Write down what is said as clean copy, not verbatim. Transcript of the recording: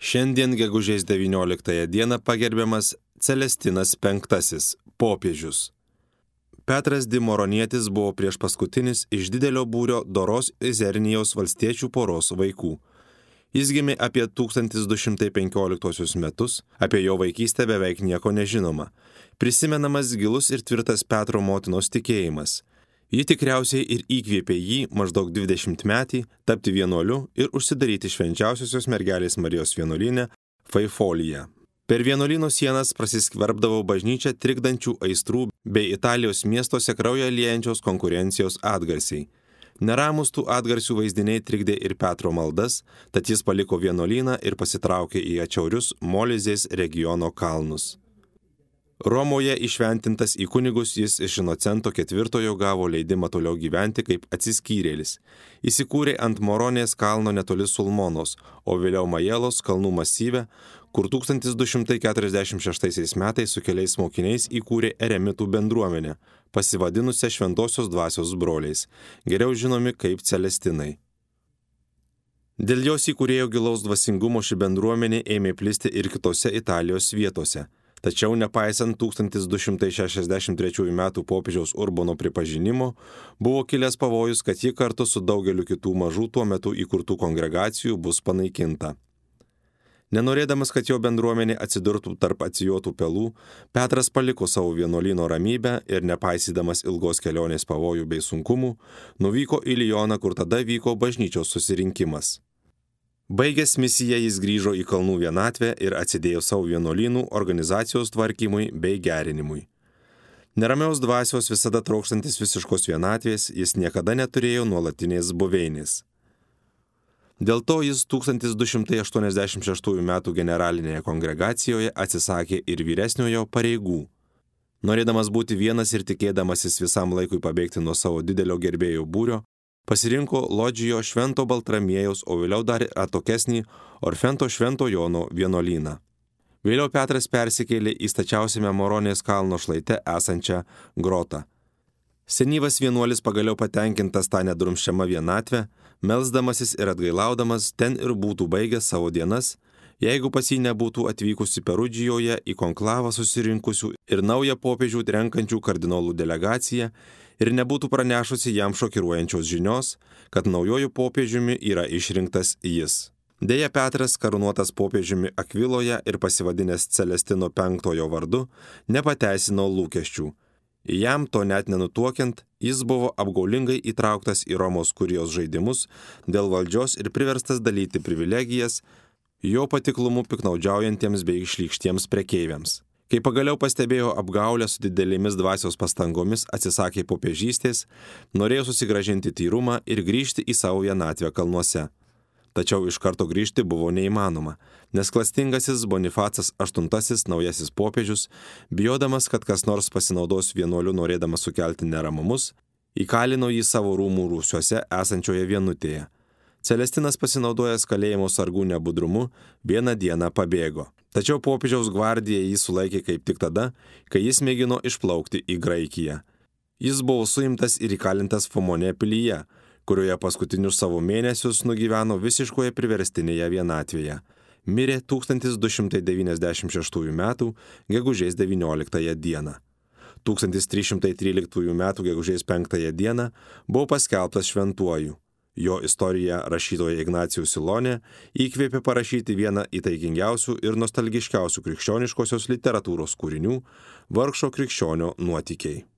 Šiandien gegužės 19 dieną pagerbiamas Celestinas V, popiežius. Petras Dimoronietis buvo priešpaskutinis iš didelio būrio doros Izernijaus valstiečių poros vaikų. Jis gimė apie 1215 metus, apie jo vaikystę beveik nieko nežinoma. Prisimenamas gilus ir tvirtas Petro motinos tikėjimas. Ji tikriausiai ir įkvėpė jį maždaug 20 metį tapti vienuoliu ir užsidaryti švenčiausiosios mergelės Marijos vienuolyne Faifolyje. Per vienuolyno sienas prasiskverbdavo bažnyčią trikdančių aistrų bei Italijos miestuose kraują liejančios konkurencijos atgarsiai. Neramus tų atgarsių vaizdiniai trikdė ir Petro maldas, tad jis paliko vienuolyną ir pasitraukė į atšiaurius Molizės regiono kalnus. Romoje įšventintas į kunigus, jis iš Inocento IV gavo leidimą toliau gyventi kaip atsiskyrėlis. Įsikūrė ant Moronės kalno netoli Sulmonos, o vėliau Majelos kalnų masyve, kur 1246 metais su keliais mokiniais įkūrė eremitų bendruomenę, pasivadinusią Šventosios dvasios broliais, geriau žinomi kaip Celestinai. Dėl jos įkūrėjo gilaus dvasingumo ši bendruomenė ėmė plisti ir kitose Italijos vietose. Tačiau nepaisant 1263 metų popiežiaus Urbono pripažinimo, buvo kilęs pavojus, kad ji kartu su daugeliu kitų mažų tuo metu įkurtų kongregacijų bus panaikinta. Nenorėdamas, kad jo bendruomenė atsidurtų tarp atsijotų pelų, Petras paliko savo vienuolyno ramybę ir nepaisydamas ilgos kelionės pavojų bei sunkumų, nuvyko į Lioną, kur tada vyko bažnyčios susirinkimas. Baigęs misiją jis grįžo į kalnų vienatvę ir atsidėjo savo vienuolynų organizacijos tvarkymui bei gerinimui. Neramiaus dvasios visada trokštantis visiškos vienatvės, jis niekada neturėjo nuolatinės buveinės. Dėl to jis 1286 metų generalinėje kongregacijoje atsisakė ir vyresniojo pareigų. Norėdamas būti vienas ir tikėdamasis visam laikui pabėgti nuo savo didelio gerbėjų būrio, pasirinko Lodžijo Švento Baltramiejaus, o vėliau dar atokesnį Orfento Švento Jono vienuolyną. Vėliau Petras persikėlė į stačiausiame Moronės kalno šlaite esančią grotą. Senyvas vienuolis pagaliau patenkintas tą nedrumsčiamą vienatvę, melsdamasis ir atgailaudamas ten ir būtų baigęs savo dienas, jeigu pas jį nebūtų atvykusi Perudžijoje į konklavą susirinkusių ir naują popiežių renkančių kardinolų delegaciją ir nebūtų pranešusi jam šokiruojančios žinios, kad naujojų popiežiumi yra išrinktas jis. Deja, Petras, karūnuotas popiežiumi Akviloje ir pasivadinęs Celestino V vardu, nepateisino lūkesčių. Jam to net nenutuokiant, jis buvo apgaulingai įtrauktas į Romos kurijos žaidimus dėl valdžios ir priverstas dalyti privilegijas jo patiklumu piknaudžiaujantiems bei šlykštiems prekeiviams. Kai pagaliau pastebėjo apgaulę su didelėmis dvasios pastangomis atsisakė popiežystės, norėjo susigrąžinti tyrumą ir grįžti į savo vienatvę kalnuose. Tačiau iš karto grįžti buvo neįmanoma, nes klastingasis Bonifacas VIII naujasis popiežius, bijodamas, kad kas nors pasinaudos vienuoliu norėdamas sukelti neramumus, įkalino jį savo rūmų rūsiuose esančioje vienutėje. Celestinas, pasinaudojęs kalėjimo sargų nebudrumu, vieną dieną pabėgo. Tačiau popiežiaus gvardija jį sulaikė kaip tik tada, kai jis mėgino išplaukti į Graikiją. Jis buvo suimtas ir įkalintas Fomone pilyje, kurioje paskutinius savo mėnesius nugyveno visiškoje priverstinėje vienatvėje. Mirė 1296 metų gegužės 19 dieną. 1313 metų gegužės 5 dieną buvo paskelbtas šventuoju. Jo istoriją rašytoja Ignacijus Silonė įkvėpė parašyti vieną įtaigingiausių ir nostalgiškiausių krikščioniškosios literatūros kūrinių – Vargšo krikščionio nuotykiai.